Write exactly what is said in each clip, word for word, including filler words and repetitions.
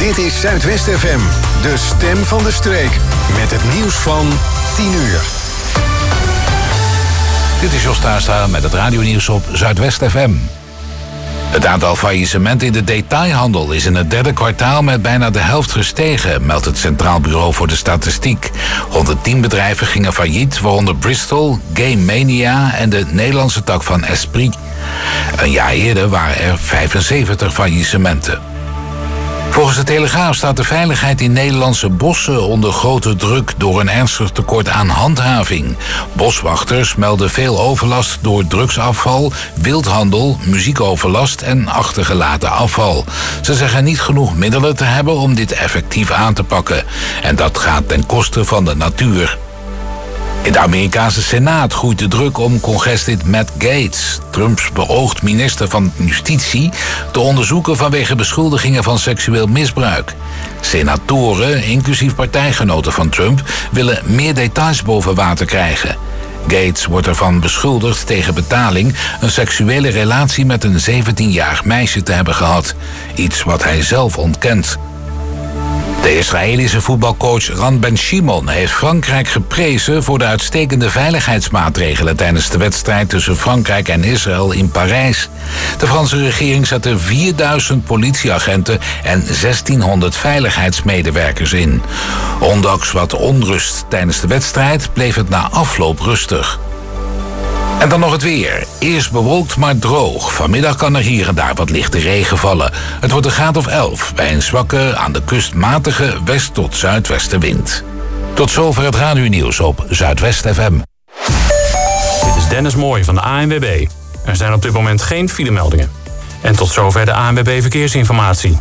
Dit is Zuidwest F M, de stem van de streek. Met het nieuws van tien uur. Dit is Jos Taastra met het radionieuws op Zuidwest F M. Het aantal faillissementen in de detailhandel is in het derde kwartaal met bijna de helft gestegen, meldt het Centraal Bureau voor de Statistiek. honderdtien bedrijven gingen failliet, waaronder Bristol, Game Mania en de Nederlandse tak van Esprit. Een jaar eerder waren er vijfenzeventig faillissementen. Volgens de Telegraaf staat de veiligheid in Nederlandse bossen onder grote druk door een ernstig tekort aan handhaving. Boswachters melden veel overlast door drugsafval, wildhandel, muziekoverlast en achtergelaten afval. Ze zeggen niet genoeg middelen te hebben om dit effectief aan te pakken. En dat gaat ten koste van de natuur. In de Amerikaanse Senaat groeit de druk om congreslid Matt Gaetz, Trumps beoogd minister van Justitie, te onderzoeken vanwege beschuldigingen van seksueel misbruik. Senatoren, inclusief partijgenoten van Trump, willen meer details boven water krijgen. Gaetz wordt ervan beschuldigd tegen betaling een seksuele relatie met een zeventienjarig meisje te hebben gehad. Iets wat hij zelf ontkent. De Israëlische voetbalcoach Ran Ben Shimon heeft Frankrijk geprezen voor de uitstekende veiligheidsmaatregelen tijdens de wedstrijd tussen Frankrijk en Israël in Parijs. De Franse regering zette vierduizend politieagenten en zestienhonderd veiligheidsmedewerkers in. Ondanks wat onrust tijdens de wedstrijd bleef het na afloop rustig. En dan nog het weer. Eerst bewolkt, maar droog. Vanmiddag kan er hier en daar wat lichte regen vallen. Het wordt een graad of elf bij een zwakke, aan de kust matige west- tot zuidwestenwind. Tot zover het radionieuws op Zuidwest F M. Dit is Dennis Mooij van de A N W B. Er zijn op dit moment geen filemeldingen. En tot zover de A N W B Verkeersinformatie.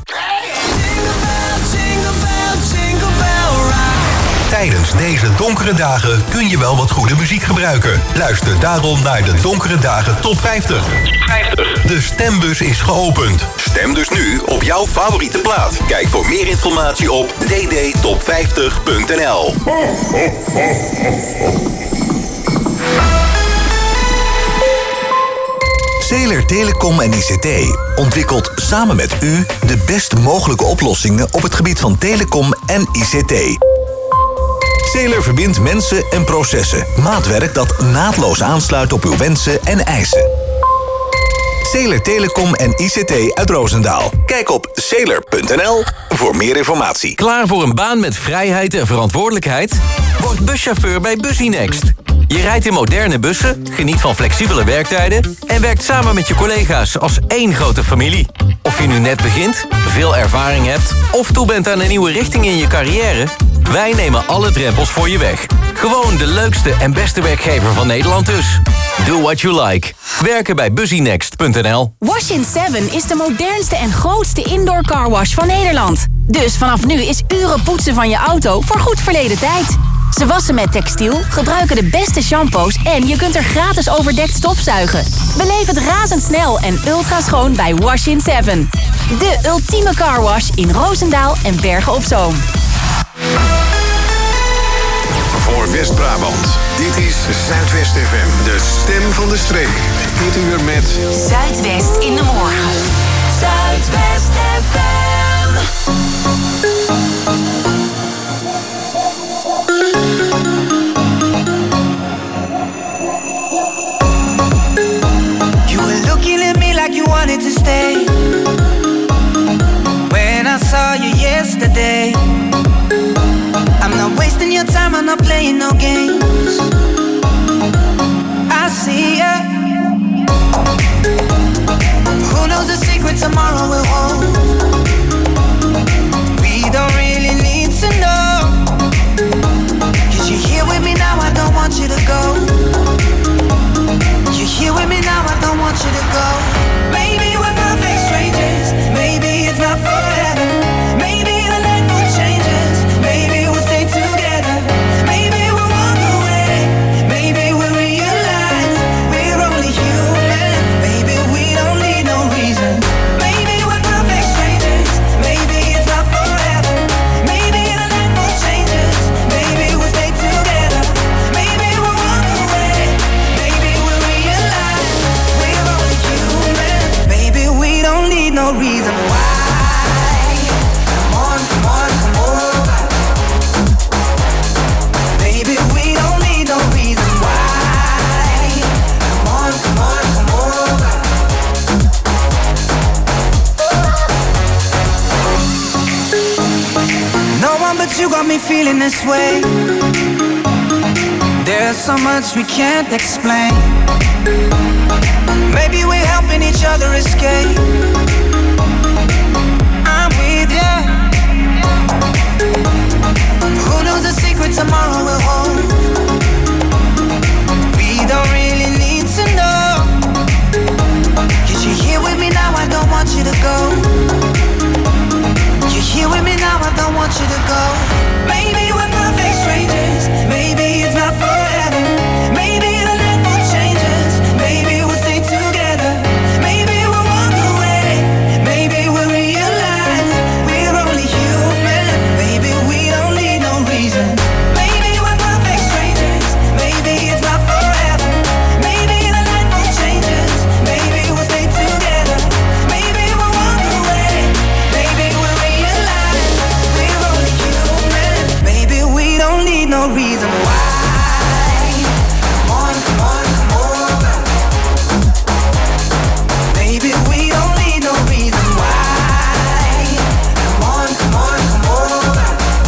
Tijdens deze donkere dagen kun je wel wat goede muziek gebruiken. Luister daarom naar de Donkere Dagen Top vijftig. De stembus is geopend. Stem dus nu op jouw favoriete plaat. Kijk voor meer informatie op d d top vijftig punt n l. Zeler Telecom en I C T ontwikkelt samen met u de best mogelijke oplossingen op het gebied van telecom en I C T. Zeler verbindt mensen en processen. Maatwerk dat naadloos aansluit op uw wensen en eisen. Zeler Telecom en I C T uit Roosendaal. Kijk op zeler punt n l voor meer informatie. Klaar voor een baan met vrijheid en verantwoordelijkheid? Word buschauffeur bij Busynext. Je rijdt in moderne bussen, geniet van flexibele werktijden en werkt samen met je collega's als één grote familie. Of je nu net begint, veel ervaring hebt of toe bent aan een nieuwe richting in je carrière, wij nemen alle drempels voor je weg. Gewoon de leukste en beste werkgever van Nederland dus. Do what you like. Werken bij busynext punt n l. Wash-in seven is de modernste en grootste indoor carwash van Nederland. Dus vanaf nu is uren poetsen van je auto voor goed verleden tijd. Ze wassen met textiel, gebruiken de beste shampoos en je kunt er gratis overdekt stofzuigen. Beleef het razendsnel en ultra schoon bij Wash-in seven. De ultieme carwash in Roosendaal en Bergen op Zoom. Voor West-Brabant, dit is Zuidwest F M, de stem van de streek. Dit uur met Zuidwest in de morgen. Zuidwest F M. You were looking at me like you wanted to stay. When I saw you yesterday, I'm not wasting your time, I'm not playing no games. I see ya. Who knows the secret tomorrow will hold? We don't really need to know. Cause you're here with me now, I don't want you to go. You're here with me now, I don't want you to go. Maybe we're perfect strangers, maybe it's not forever. Maybe the night moon changes, maybe we'll stay together. Maybe we'll walk away, maybe we'll realize we're only human. Maybe we don't need no reason. Maybe we're perfect strangers, but you got me feeling this way. There's so much we can't explain. Maybe we're helping each other escape. I'm with you. Who knows the secret tomorrow will hold? We don't really need to know. Cause you're here with me now, I don't want you to go. You're here with me now, I don't want you to go. Maybe we're perfect strangers. Maybe it's not forever. Maybe the night will change us. Maybe we'll stay together. Maybe we'll walk away. Maybe we'll realize we're only human. Maybe we don't need no reason. Maybe we're perfect strangers. Maybe it's not forever. Maybe the night will change us. Maybe we'll stay together. Maybe we'll walk away. Maybe we'll realize we're only human. Maybe we don't need no reason why. Come on, come on, come over. Maybe we don't need no reason why. Come on, come on, come over.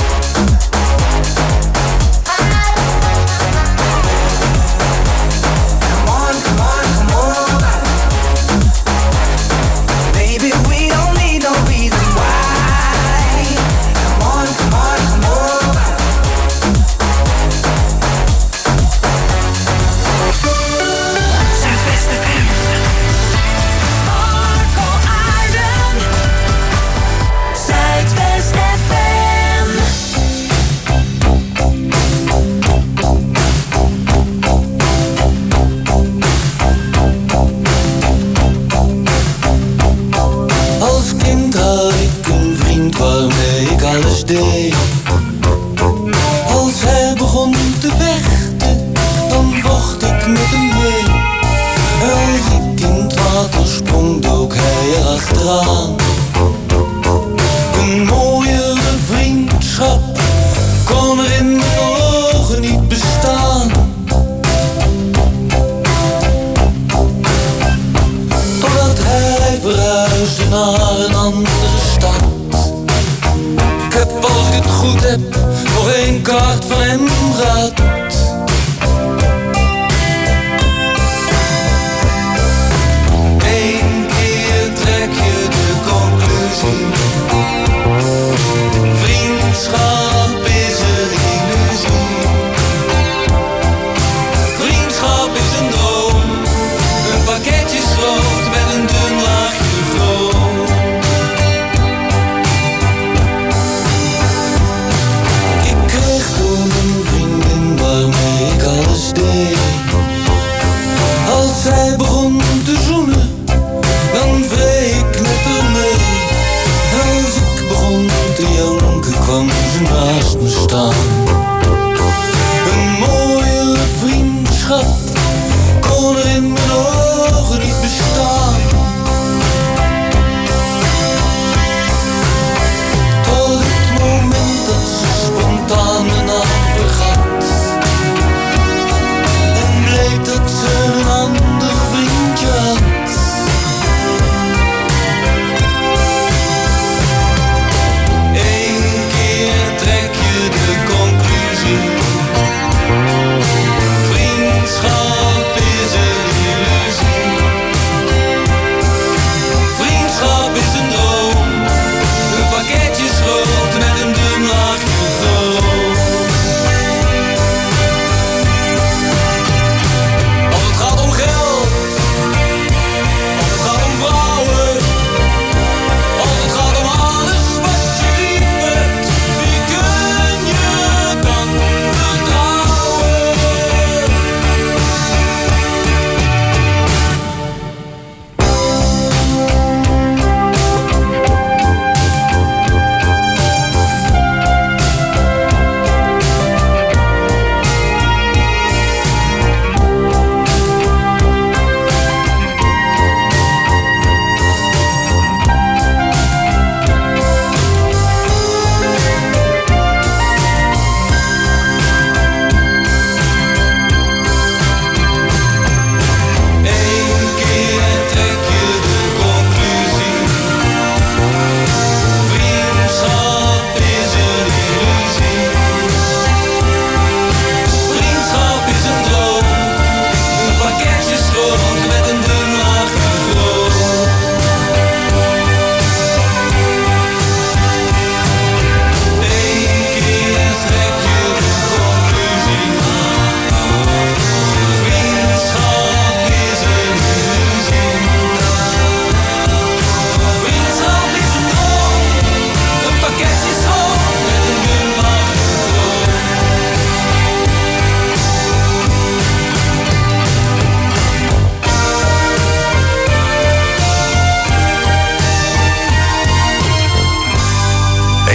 Come on, come on, come over. Maybe we don't need no reason why. Come on, come on, come over. Zuidwest F M. Marco Arden. Zuidwest F M. Als kind had ik een vriend waarmee ik alles deed. Als hij begon te vechten, dan vocht ik met hem mee. Als ik in het water sprong, dook hij erachteraan. Een mooiere vriendschap kon er in mijn ogen niet bestaan. Totdat hij verhuisde naar een andere stad. Ik heb, als ik het goed heb, nog één kaart van hem gehad. Eén keer trek je de conclusie. Vriendschap is een illusie. Vriendschap is een droom. Een pakketje schroot met een dun laagje chroom. Ik kreeg toen een vriendin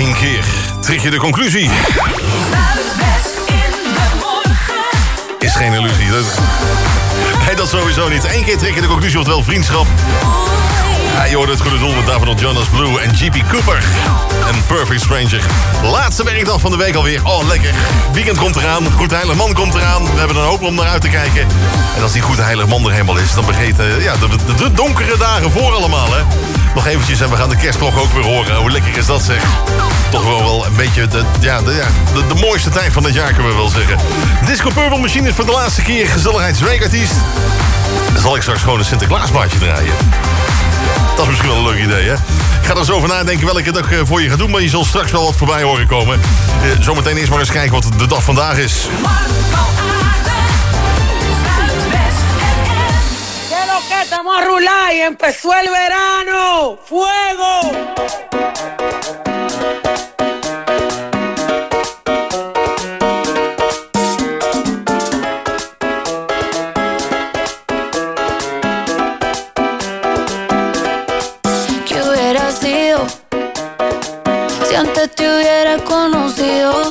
één keer trek je de conclusie. Zuidwest in de morgen. Is geen illusie. Dat... Nee, dat sowieso niet. Eén keer trek je de conclusie, oftewel vriendschap. Ja, je hoorde het goede doel met David Jonas Blue en G P Cooper. En Perfect Stranger. Laatste werkdag van de week alweer. Oh, lekker. Weekend komt eraan. Goed Heilig Man komt eraan. We hebben een hoop om naar uit te kijken. En als die Goed Heilig Man er helemaal is, dan begint uh, ja, de, de, de donkere dagen voor allemaal, hè. Nog eventjes en we gaan de kerstklok ook weer horen. Hoe lekker is dat, zeg. Toch wel, wel een beetje de, ja, de, ja, de, de mooiste tijd van het jaar, kunnen we wel zeggen. Disco Purple Machine is voor de laatste keer gezelligheidsweekartiest. Dan zal ik straks gewoon een Sinterklaasplaatje draaien. Dat is misschien wel een leuk idee, hè? Ik ga er eens over nadenken welke ik het voor je ga doen, maar je zal straks wel wat voorbij horen komen. Uh, zometeen eerst maar eens kijken wat de dag vandaag is. Estamos a rular y empezó el verano. ¡Fuego! ¿Qué hubiera sido si antes te hubiera conocido?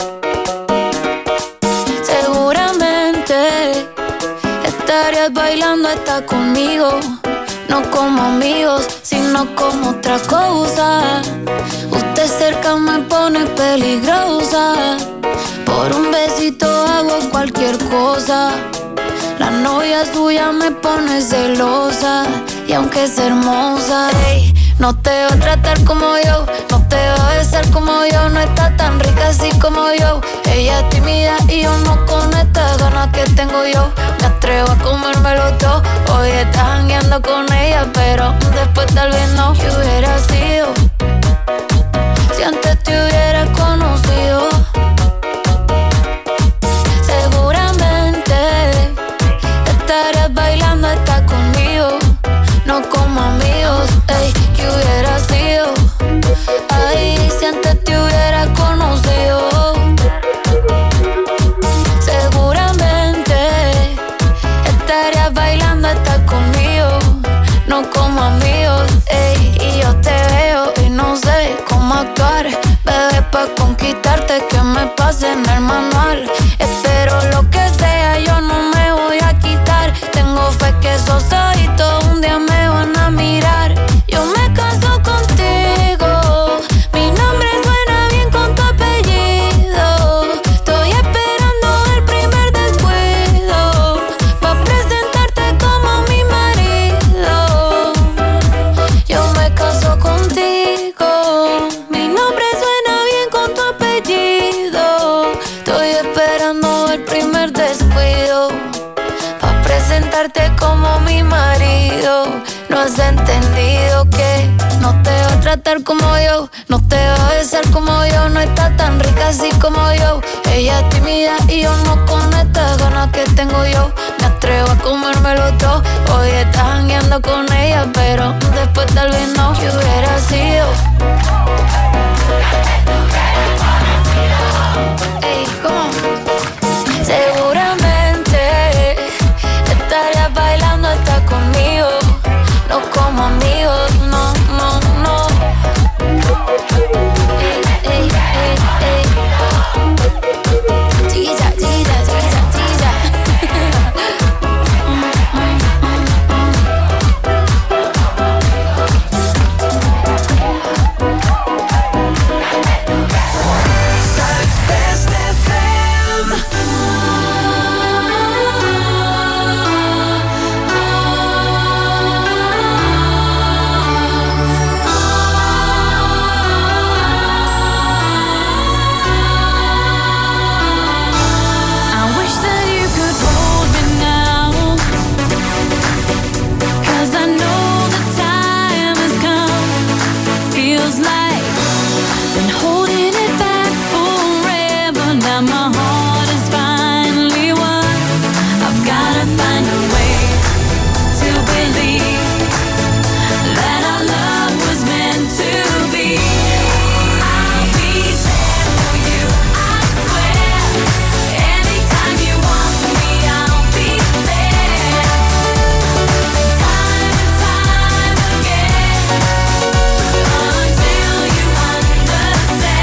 Seguramente estarías bailando hasta conmigo, no como amigos, sino como otra cosa. Usted cerca me pone peligrosa, por un besito hago cualquier cosa. La novia suya me pone celosa, y aunque es hermosa, ey, no te va a tratar como yo, no te va a besar como yo, no está tan rica así como yo. Ella es tímida y yo no con estas ganas que tengo yo. Me atrevo a comérmelo todo. Hoy estás jangueando con ella, pero después tal vez no. ¿Qué hubiera sido si antes te hubiera conocido? Seguramente estarías bailando hasta conmigo, no como amigos. Ey, ¿qué hubiera sido? Ay, si antes te hubiera conocido. Seguramente estarías bailando hasta conmigo, no como amigos. Ey, y yo te veo y no sé cómo actuar, bebé, pa' conquistarte que me pase en el manual. Espero lo que sea, yo no me voy a quitar. Tengo fe que esos ojitos un día me van a mirar. Yo me caso contigo, mi nombre suena bien con tu apellido. Estoy esperando el primer descuido pa' presentarte como mi marido. Yo me caso contigo, mi nombre suena bien con tu apellido. Estoy esperando el primer descuido pa' presentarte como mi marido. No has entendido que no te va a tratar como yo, no te va a besar como yo, no está tan rica así como yo. Ella es tímida y yo no con estas ganas que tengo yo. Me atrevo a comérmelo todo. Hoy estás jangueando con ella, pero después tal vez no. ¿Qué hubiera sido? Ey, ¿cómo? Seguramente estarías bailando hasta conmigo, no como amigos, no, no, no. Ey, ey, ey, ey. Chiquilla, chiquilla, chiquilla, chiquilla. Mm, mm, mm, mm. Zuidwest F M. Until you understand.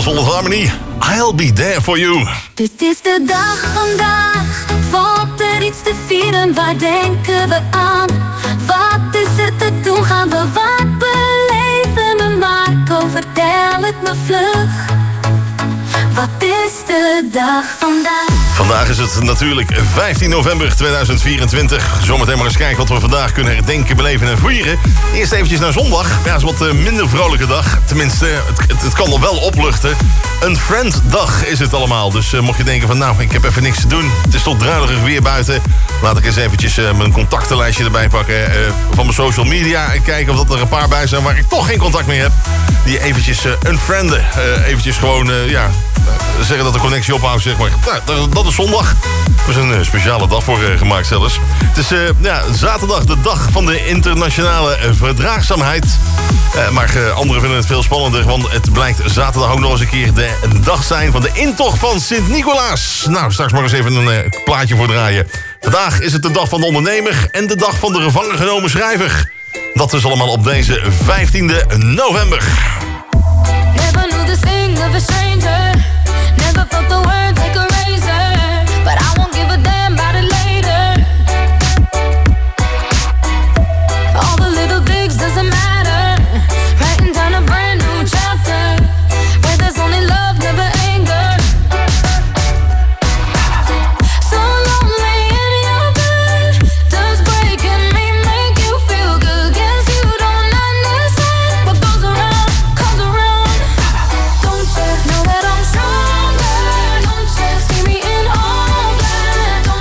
Solid Harmony. I'll be there for you. Dit is de dag vandaag. Valt er iets te vieren? Waar denken we aan? Wat is er te doen? Gaan we wat beleven? Me Marco, vertel het me vlug. Wat is de dag vandaag? Vandaag is het natuurlijk vijftien november tweeduizend vierentwintig. Zometeen maar eens kijken wat we vandaag kunnen herdenken, beleven en vieren. Eerst eventjes naar zondag. Ja, dat is wat een minder vrolijke dag. Tenminste, het, het, het kan nog wel opluchten. Een frienddag is het allemaal. Dus uh, mocht je denken van nou, ik heb even niks te doen. Het is toch druilerig weer buiten. Laat ik eens eventjes uh, mijn contactenlijstje erbij pakken. Uh, van mijn social media. En kijken of dat er een paar bij zijn waar ik toch geen contact mee heb. Die eventjes uh, unfrienden. Uh, eventjes gewoon, uh, ja... zeggen dat de connectie ophoudt, zeg maar. Nou, dat, dat is zondag. Er is een uh, speciale dag voor uh, gemaakt zelfs. Het is uh, ja, zaterdag, de dag van de internationale uh, verdraagzaamheid. Uh, maar uh, anderen vinden het veel spannender, want het blijkt zaterdag ook nog eens een keer de dag zijn van de intocht van Sint-Nicolaas. Nou, straks maar eens even een uh, plaatje voor draaien. Vandaag is het de dag van de ondernemer en de dag van de gevangen genomen schrijver. Dat is allemaal op deze vijftiende november. Never knew this thing of a stranger. Never felt the words like a razor. But I won't give a damn about it later. All the little digs doesn't matter. Writing down a brand new chapter. Where there's only love, never anger. So lonely in your bed. Does breaking me make you feel good? Guess you don't understand. What goes around, comes around. Don't you know that I'm stronger? Don't you see me in all black?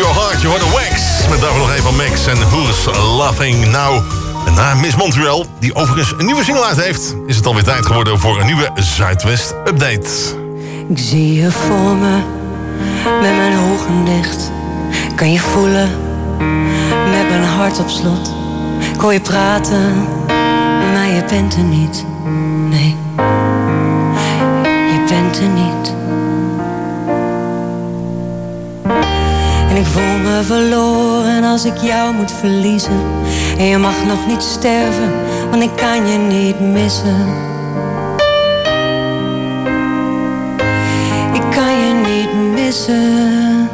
Your Heart. Je hoort de Wax. Met daarvoor nog even van Max en Who's Laughing Now. En na Miss Montreal, die overigens een nieuwe single uit heeft, is het alweer tijd geworden voor een nieuwe Zuidwest-update. Ik zie je voor me, met mijn ogen dicht. Kan je voelen, met mijn hart op slot. Ik hoor je praten, maar je bent er niet. Nee, je bent er niet. En ik voel me verloren als ik jou moet verliezen. En je mag nog niet sterven, want ik kan je niet missen. Ik kan je niet missen.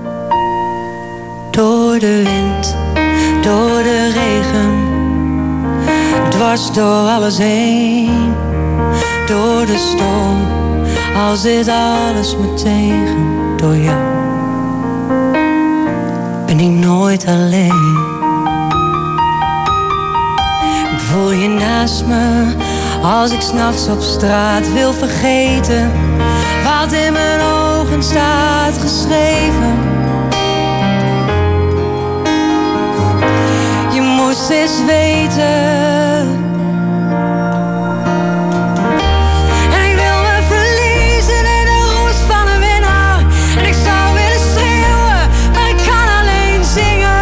Door de wind, door de regen, dwars door alles heen. Door de storm, al zit alles me tegen. Door jou ben ik nooit alleen. Ik voel je naast me, als ik 's nachts op straat wil vergeten wat in mijn ogen staat geschreven. Je moest eens weten. En ik wil me verliezen in de roes van een winnaar. En ik zou willen schreeuwen, maar ik kan alleen zingen.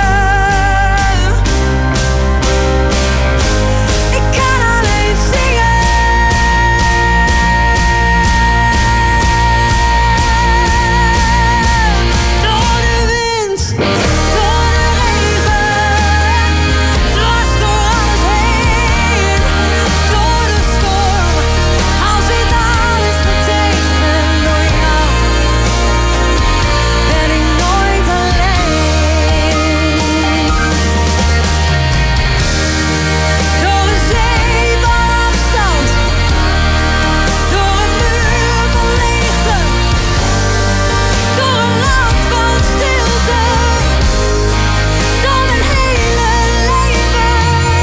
Ik kan alleen zingen. Door de wind, door de regen, dwars door alles heen. Door de storm, al zit alles me tegen. Door jou ben ik nooit alleen. Door een zee van afstand, door een muur van leegte, door een land van stilte, door mijn hele leven.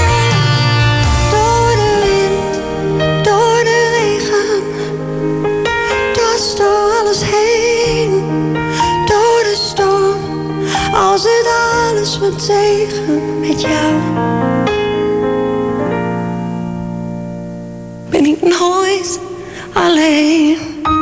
Door de wind, door de regen, dwars door alles heen. Door de storm, al zit alles me tegen. Met jou ben ik nooit alleen.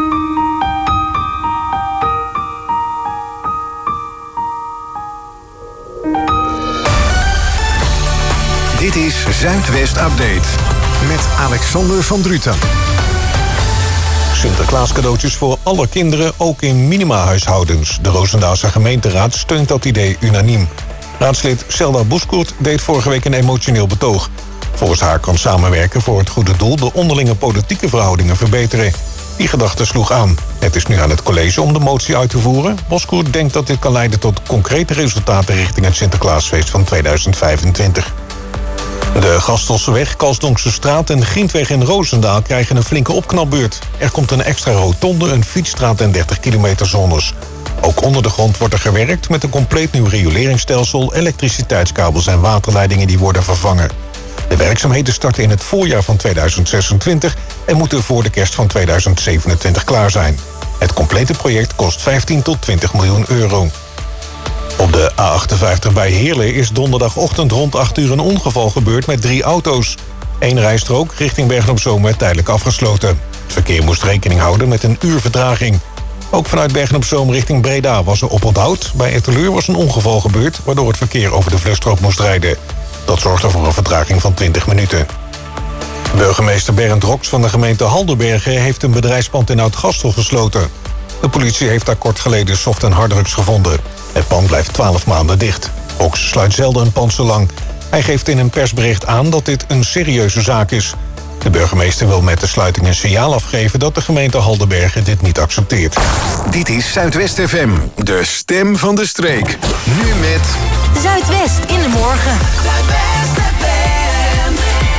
Dit is Zuidwest Update met Alexander van Druten. Sinterklaas cadeautjes voor alle kinderen, ook in minimahuishoudens. De Roosendaalse gemeenteraad steunt dat idee unaniem. Raadslid Selda Boeskoert deed vorige week een emotioneel betoog. Volgens haar kan samenwerken voor het goede doel de onderlinge politieke verhoudingen verbeteren. Die gedachte sloeg aan. Het is nu aan het college om de motie uit te voeren. Boeskoert denkt dat dit kan leiden tot concrete resultaten richting het Sinterklaasfeest van tweeduizend vijfentwintig. De Gastelseweg, Kalsdonkse straat en Grintweg in Roosendaal krijgen een flinke opknapbeurt. Er komt een extra rotonde, een fietsstraat en dertig kilometer zones. Ook onder de grond wordt er gewerkt met een compleet nieuw rioleringsstelsel, elektriciteitskabels en waterleidingen die worden vervangen. De werkzaamheden starten in het voorjaar van tweeduizend zesentwintig en moeten voor de kerst van tweeduizend zevenentwintig klaar zijn. Het complete project kost vijftien tot twintig miljoen euro. Op de A achtenvijftig bij Heerlen is donderdagochtend rond acht uur een ongeval gebeurd met drie auto's. Eén rijstrook richting Bergen-op-Zoom werd tijdelijk afgesloten. Het verkeer moest rekening houden met een uur vertraging. Ook vanuit Bergen-op-Zoom richting Breda was er oponthoud. Bij Etteleur was een ongeval gebeurd, waardoor het verkeer over de vluchtstrook moest rijden. Dat zorgde voor een vertraging van twintig minuten. Burgemeester Bernd Roks van de gemeente Halderbergen heeft een bedrijfspand in Oud-Gastel gesloten. De politie heeft daar kort geleden soft- en harddrugs gevonden. Het pand blijft twaalf maanden dicht. Roks sluit zelden een pand zo lang. Hij geeft in een persbericht aan dat dit een serieuze zaak is. De burgemeester wil met de sluiting een signaal afgeven dat de gemeente Halderbergen dit niet accepteert. Dit is Zuidwest F M, de stem van de streek. Nu met Zuidwest in de morgen. Zuidwest F M.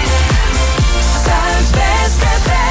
Zuidwest F M.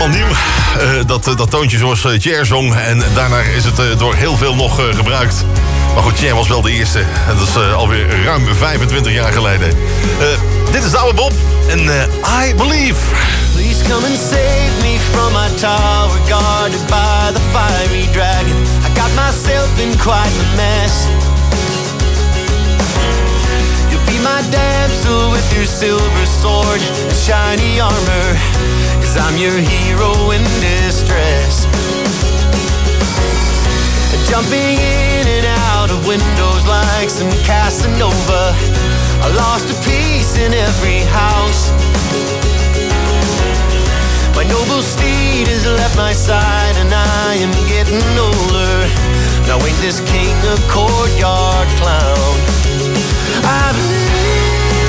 nieuw. Uh, dat, uh, dat toontje zoals uh, Cher zong. En daarna is het uh, door heel veel nog uh, gebruikt. Maar goed, Cher was wel de eerste. En dat is uh, alweer ruim vijfentwintig jaar geleden. Uh, dit is de oude Bob. En uh, I Believe. Please come and save me from my tower, guarded by the fiery dragon. I got myself in quite a mess. You'll be my damsel with your silver sword and shiny armor, 'cause I'm your hero in distress. Jumping in and out of windows like some Casanova, I lost a piece in every house. My noble steed has left my side and I am getting older. Now ain't this king a courtyard clown? I believe,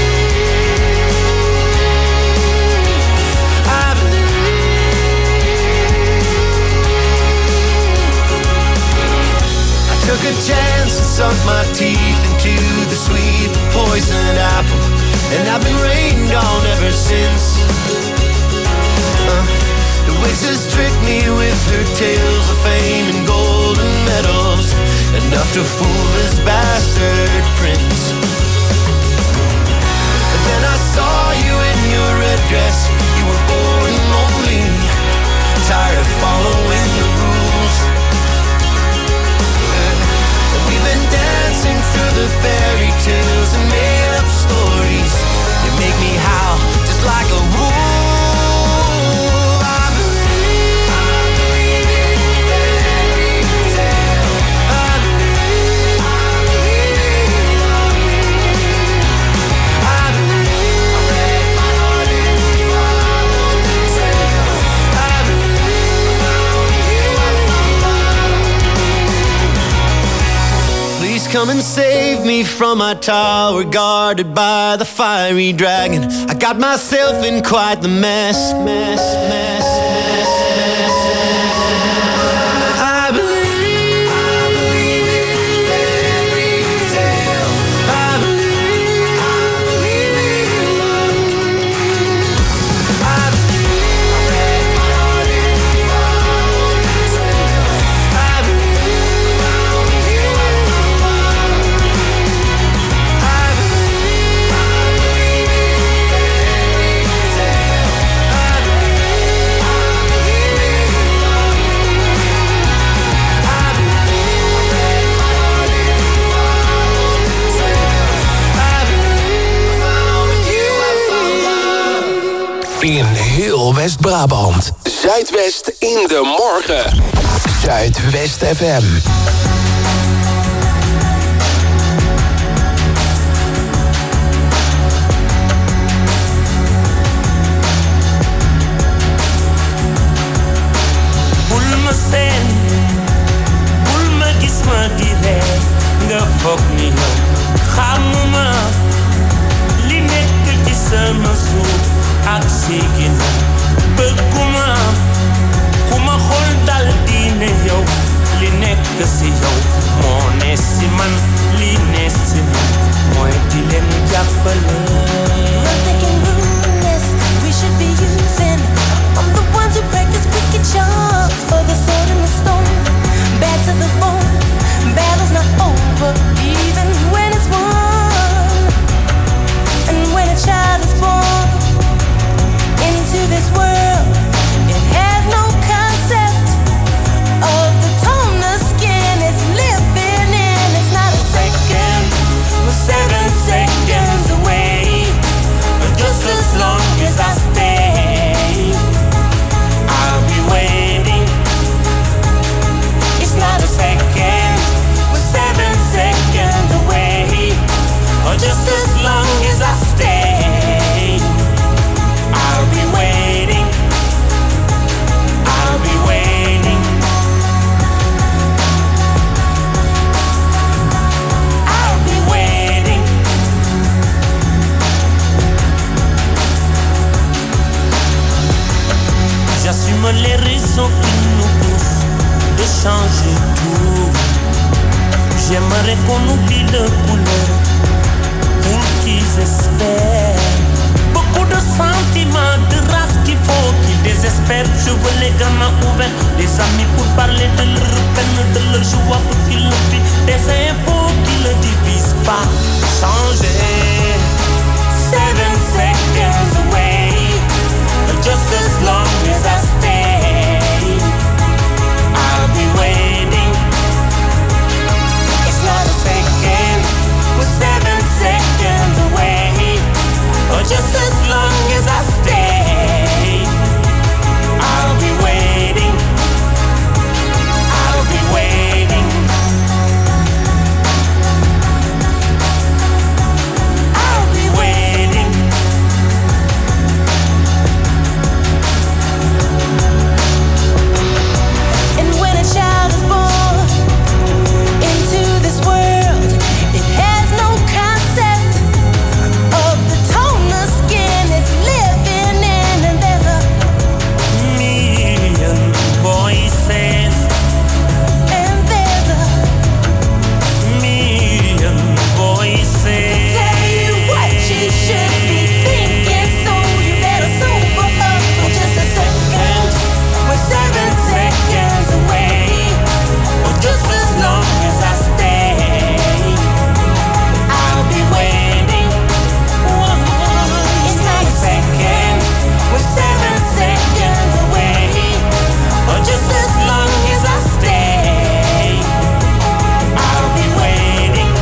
I believe. I took a chance and sunk my teeth into the sweet poisoned apple, and I've been rained on ever since. Uh, the witch has tricked me with her tales of fame and golden medals, enough to fool this bastard prince. And then I saw you in your red dress. You were bored and lonely, tired of following the rules. Uh, and we've been dancing through the fairy tales and made up stories. You make me howl just like a wolf. Come and save me from my tower, guarded by the fiery dragon. I got myself in quite the mess, mess, mess, mess, mess. I believe, I believe in fairy tale. I believe, I believe in love. I believe, I read my heart in the fairy tale. I believe, found you. In heel West-Brabant. Zuidwest in de morgen. Zuidwest F M. Bul ma seen, bul ma gis ma di ree, nga foog ni yow xamuma li nekk ci sama suuf ak sigina. Bëgguma ku ma xool dal di ne yow li nekk si yow moo ne si man, li ne si man mooy di leen jàppale. Nothing can ruin this, we should be using. I'm the ones who practice wicked charms for the sword and the stone. Bad to the bone, battle's not over, even when it's won. And when a child is born into this world, it has no concept of the tone the skin is living in. It's not a second, we're seven seconds away, but just as long as I stay, I'll be waiting. It's not a second, we're seven seconds away, or just as long as I stay, I'll be waiting. I'll be waiting. I'll be waiting. J'assume les raisons qui nous poussent de changer tout. J'aimerais qu'on oublie le couleur pour qu'ils espèrent. beaucoup de sentiments, de race qu'il faut, qui désespèrent. Je veux les gamins ouverts, des amis pour parler de leur peine, de leur joie pour qu'ils le vivent, des infos qui ne divisent pas. Changer, seven seconds away, just as long as I stay, I'll be waiting. It's not a second, we're seven seconds away, or just as long as I stay, I'll be waiting. I'll be waiting. I'll be waiting. And when a child is born into this world, it has no concept of the tone the skin is living in, and there's a million voices, and there's a million voices. tell you what you should be thinking, so you better sober up for just a second. We're seven seconds away, or just as long as I stay, I'll be waiting. It's not a second, we're seven seconds away, or just as long as I stay, I'll be waiting.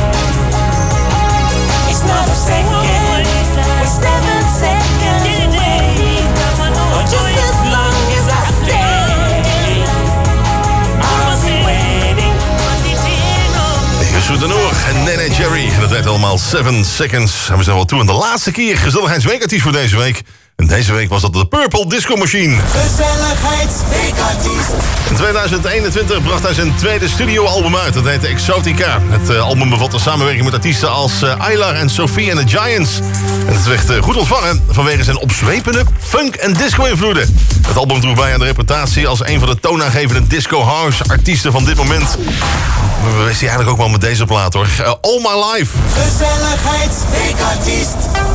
It's not a second, we're seven seconds away, or just as long as I stay, I'll be waiting. Yusuf Danour en Nene Jerry. En dat werd allemaal seven seconds. En we zijn wel toe aan de laatste keer gezelligheidsweekartiest voor deze week. En deze week was dat de Purple Disco Machine. Gezelligheidsweekartiest. In tweeduizend eenentwintig bracht hij zijn tweede studioalbum uit. Dat heette Exotica. Het uh, album bevatte samenwerking met artiesten als uh, Aylar en Sophie en de Giants. En het werd uh, goed ontvangen vanwege zijn opzwepende funk- en disco-invloeden. Het album droeg bij aan de reputatie als een van de toonaangevende disco-house-artiesten van dit moment. We wisten eigenlijk ook wel met deze plaat, hoor. Uh, All My Life. Gezelligheidsweekartiest.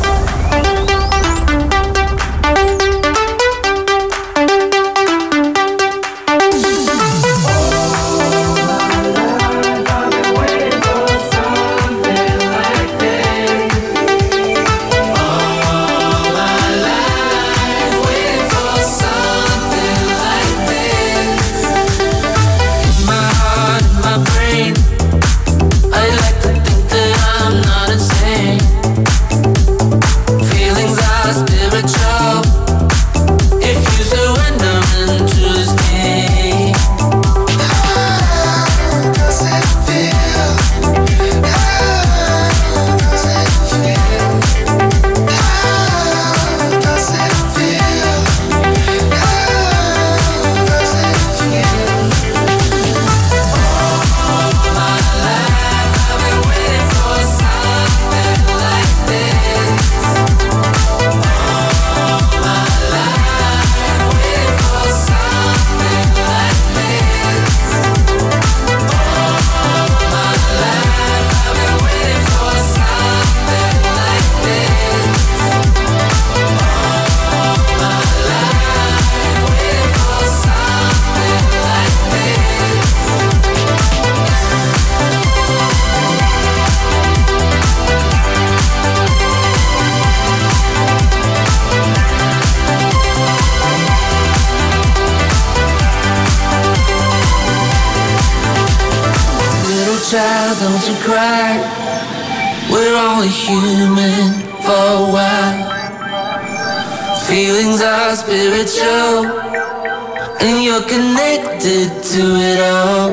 child, don't you cry. We're only human for a while. Feelings are spiritual, and you're connected to it all.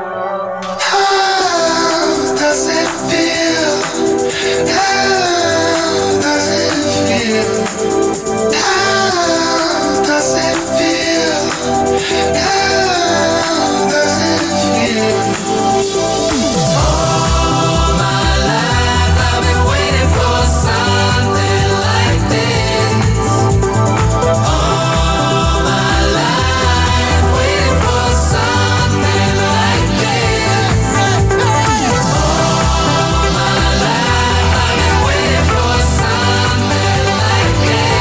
How does it feel? How does it feel? How does it feel? How does it feel? All my life I've been waiting for something like this. All my life waiting for something like this. All my life I've been waiting for something like this.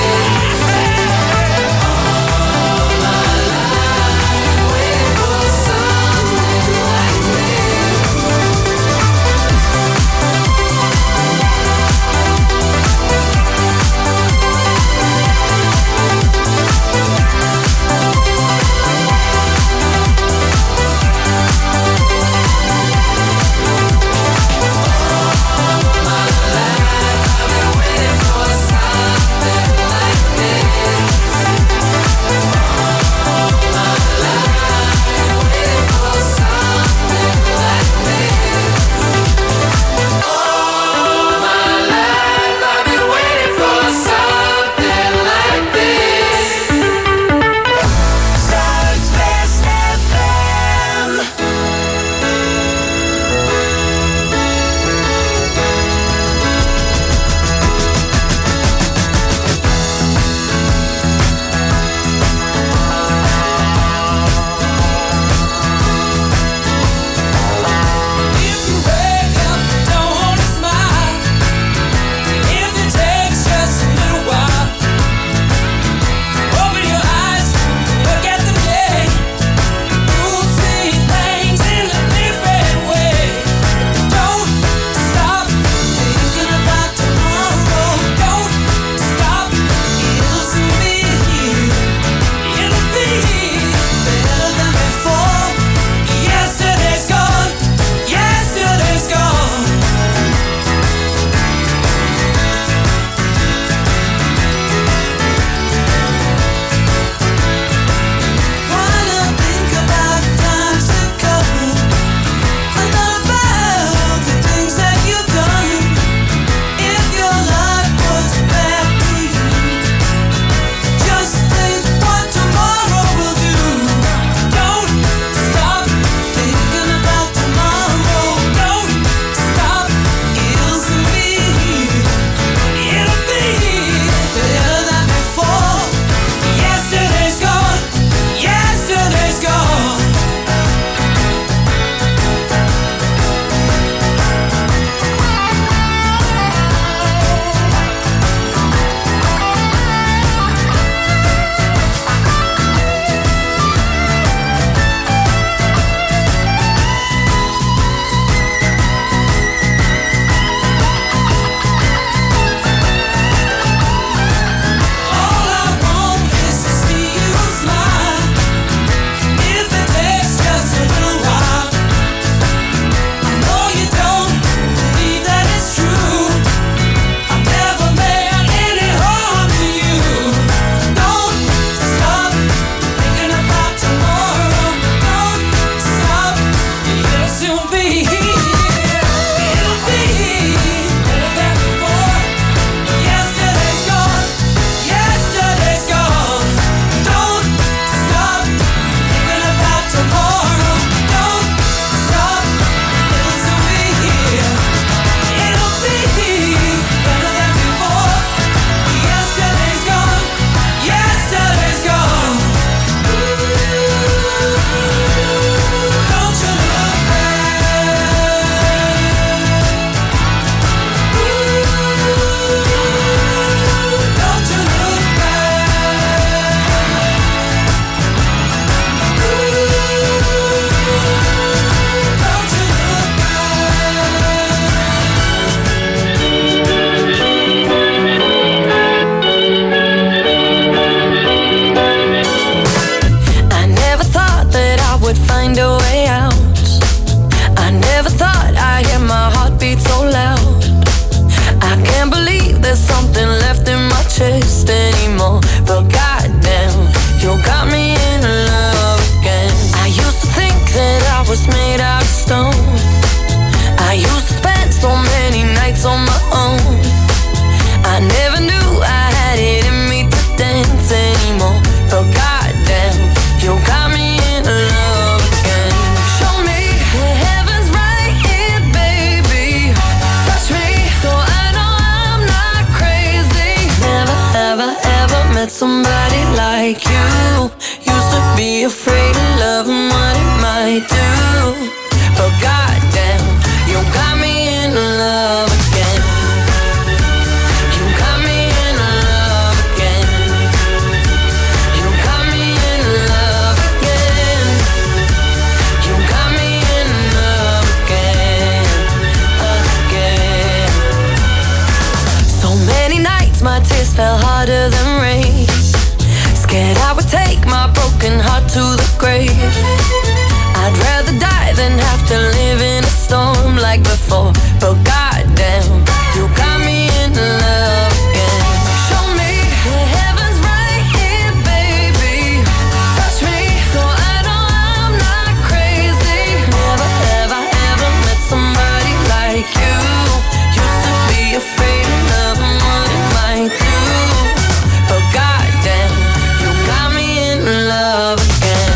nights on my own. I never knew I had it in me to dance anymore. But goddamn, you got me in love again. Show me the heavens right here, baby. Touch me so I know I'm not crazy. Never have I ever met somebody like you. Used to be afraid of love and what it might do. But goddamn, you got me in love again. You got me in love again. You got me in love again. You got me in love again, again. So many nights my tears fell harder than rain. Scared I would take my broken heart to the grave. I'd rather die than have to live in a storm like before. But goddamn, you got me in love again. Show me the heavens right here, baby. Touch me so I know I'm not crazy. Never have I ever met somebody like you. Used to be afraid of love and what it might do. But goddamn, you got me in love again.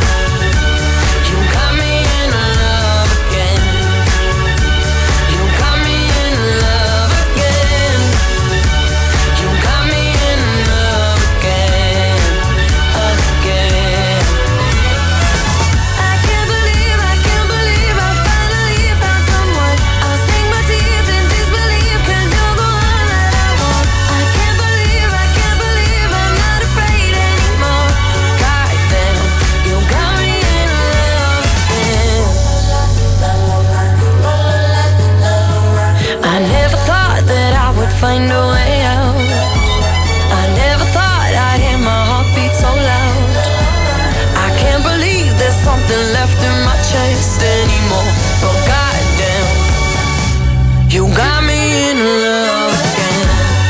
Find a way out. I never thought I'd hear my heartbeat so loud. I can't believe there's something left in my chest anymore. But goddamn, you got me in love again.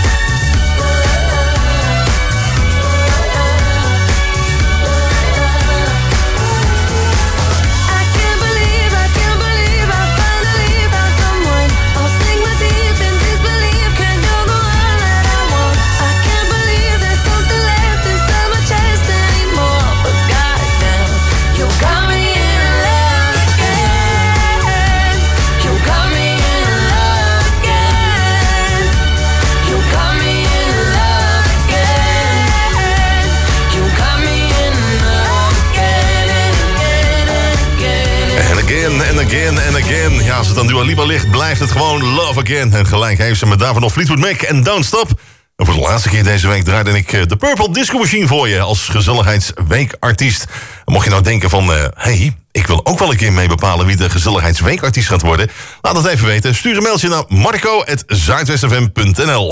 I can't believe, I can't believe I finally found someone. I'll sink my teeth in disbelief. Again and again and again. Ja, als het aan Dua Lipa ligt, blijft het gewoon Love Again. En gelijk heeft ze met daarvan nog Fleetwood Mac en Don't Stop. En voor de laatste keer deze week draaide ik de Purple Disco Machine voor je als gezelligheidsweekartiest. En mocht je nou denken van, hé, uh, hey, ik wil ook wel een keer mee bepalen wie de gezelligheidsweekartiest gaat worden. Laat het even weten. Stuur een mailtje naar marco at zuidwest f m punt n l.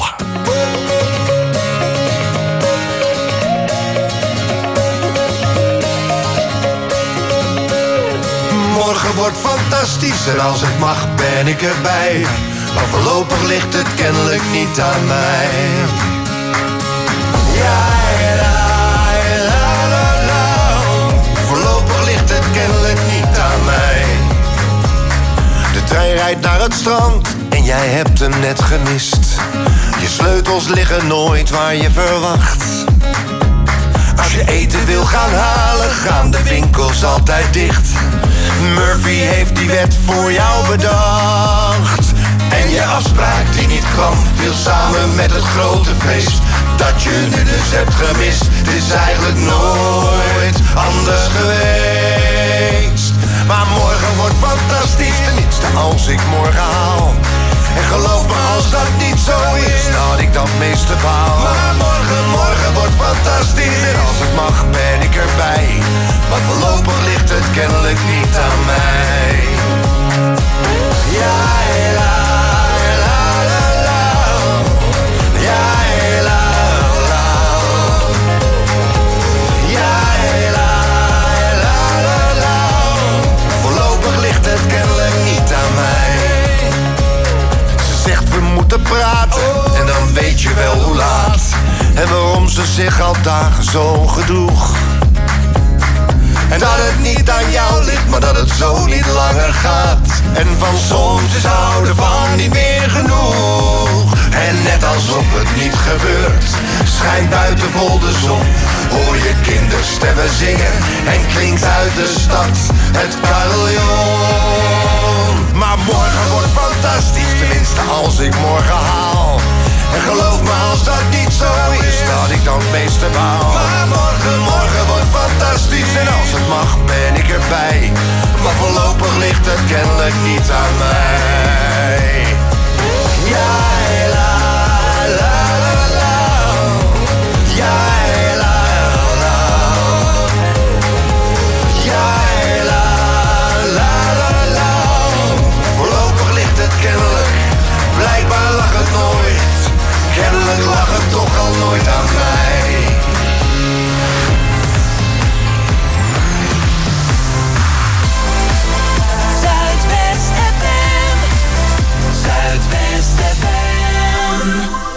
Morgen wordt fantastisch en als het mag ben ik erbij. Maar voorlopig ligt het kennelijk niet aan mij. Ja, la, la, la, la. Voorlopig ligt het kennelijk niet aan mij. De trein rijdt naar het strand en jij hebt hem net gemist. Je sleutels liggen nooit waar je verwacht. Als je eten wil gaan halen, gaan de winkels altijd dicht. Murphy heeft die wet voor jou bedacht. En je afspraak die niet kwam, viel samen met het grote feest dat je nu dus hebt gemist. Het is eigenlijk nooit anders geweest. Maar morgen wordt fantastisch, tenminste als ik morgen haal. En geloof me, als dat niet zo is, dat ik dat meeste baal. Maar morgen, morgen wordt fantastisch en als het mag ben ik erbij. Maar voorlopig ligt het kennelijk niet aan mij. Ja, la, la, la, la. Ja, la, la. Ja, la, la, la, la. Voorlopig ligt het kennelijk niet aan mij. Ze zegt we moeten praten en dan weet je wel hoe laat. En waarom ze zich al dagen zo gedroeg. En dat het niet aan jou ligt, maar dat het zo niet langer gaat. En van soms is houden van niet meer genoeg. alsof het niet gebeurt. Schijnt buiten vol de zon, hoor je kinderstemmen zingen en klinkt uit de stad het carillon. Maar morgen wordt fantastisch, tenminste als ik morgen haal. En geloof me als dat niet zo is, dat ik dan het meeste baal. Maar morgen, morgen wordt fantastisch en als het mag ben ik erbij. Maar voorlopig ligt het kennelijk niet aan mij. Ja, la, la, la, la. Ja, la, la. Ja, la, la, la, la. Voorlopig ligt het kennelijk, blijkbaar lag het nooit. Kennelijk lag het toch al nooit aan mij. Zuidwest F M. Zuidwest F M.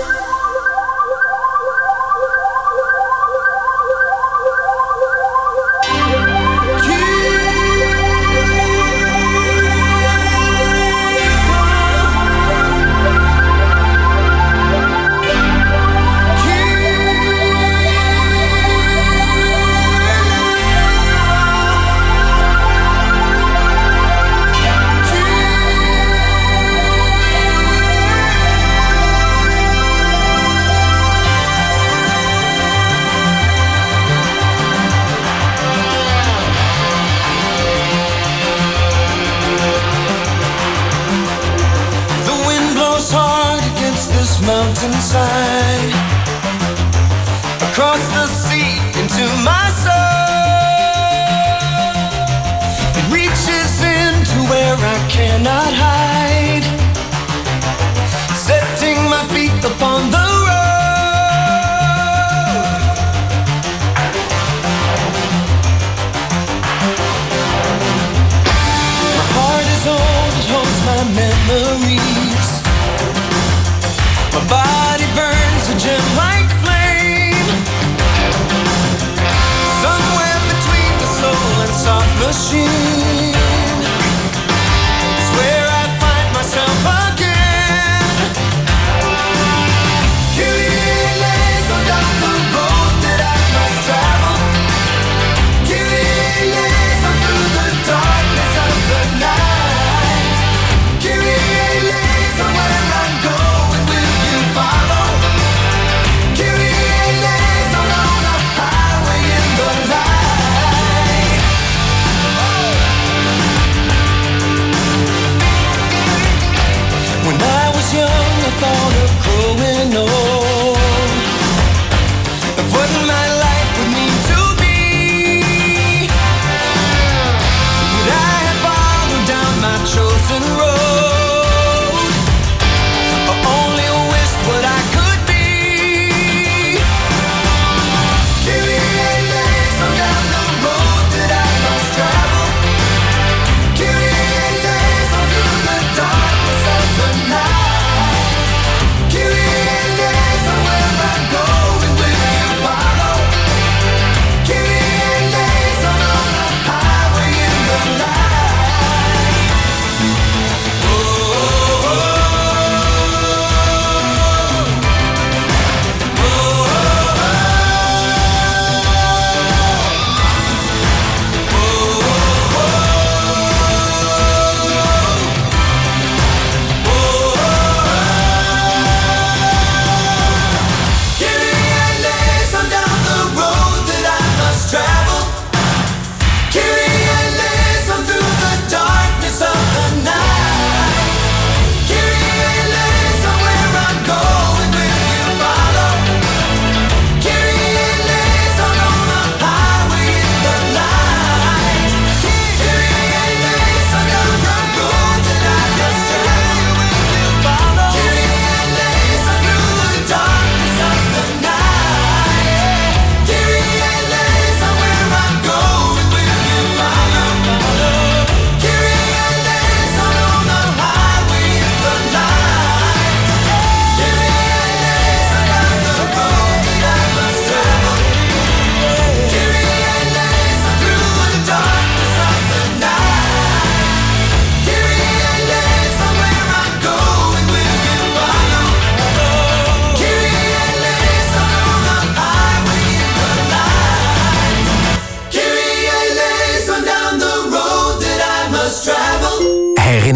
Mountainside, across the sea into my soul. It reaches into where I cannot hide, setting my feet upon the road. My heart is old, it holds my memories. My body burns a gem-like flame, somewhere between the soul and soft machine is where I find myself.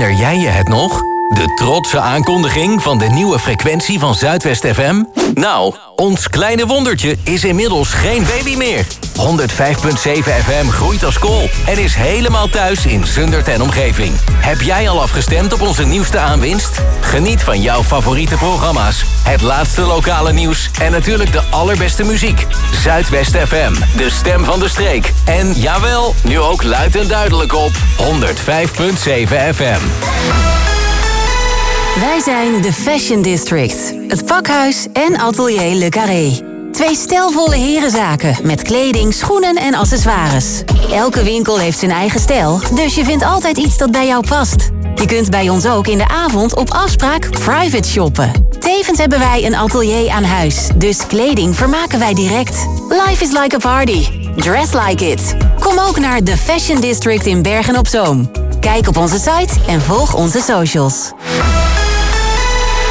Herinner jij je het nog? De trotse aankondiging van de nieuwe frequentie van Zuidwest F M? Nou, ons kleine wondertje is inmiddels geen baby meer. honderdvijf komma zeven F M groeit als kool en is helemaal thuis in Zundert en omgeving. Heb jij al afgestemd op onze nieuwste aanwinst? Geniet van jouw favoriete programma's, het laatste lokale nieuws en natuurlijk de allerbeste muziek. Zuidwest F M, de stem van de streek. En jawel, nu ook luid en duidelijk op honderdvijf komma zeven F M. Wij zijn de Fashion District, het pakhuis en atelier Le Carré. Twee stijlvolle herenzaken met kleding, schoenen en accessoires. Elke winkel heeft zijn eigen stijl, dus je vindt altijd iets dat bij jou past. Je kunt bij ons ook in de avond op afspraak private shoppen. Tevens hebben wij een atelier aan huis, dus kleding vermaken wij direct. Life is like a party. Dress like it. Kom ook naar The Fashion District in Bergen op Zoom. Kijk op onze site en volg onze socials.